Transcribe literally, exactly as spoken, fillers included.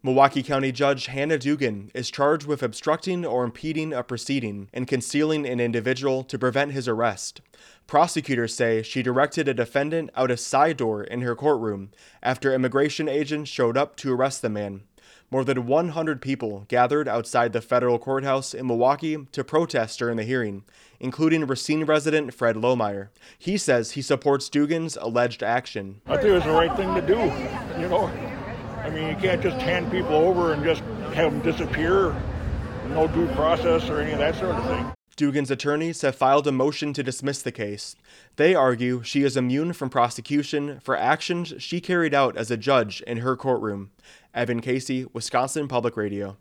Milwaukee County Judge Hannah Dugan is charged with obstructing or impeding a proceeding and concealing an individual to prevent his arrest. Prosecutors say she directed a defendant out a side door in her courtroom after immigration agents showed up to arrest the man. More than one hundred people gathered outside the federal courthouse in Milwaukee to protest during the hearing, including Racine resident Fred Lohmeyer. He says he supports Dugan's alleged action. I think it was the right thing to do, you know. I mean, you can't just hand people over and just have them disappear, no due process or any of that sort of thing. Dugan's attorneys have filed a motion to dismiss the case. They argue she is immune from prosecution for actions she carried out as a judge in her courtroom. Evan Casey, Wisconsin Public Radio.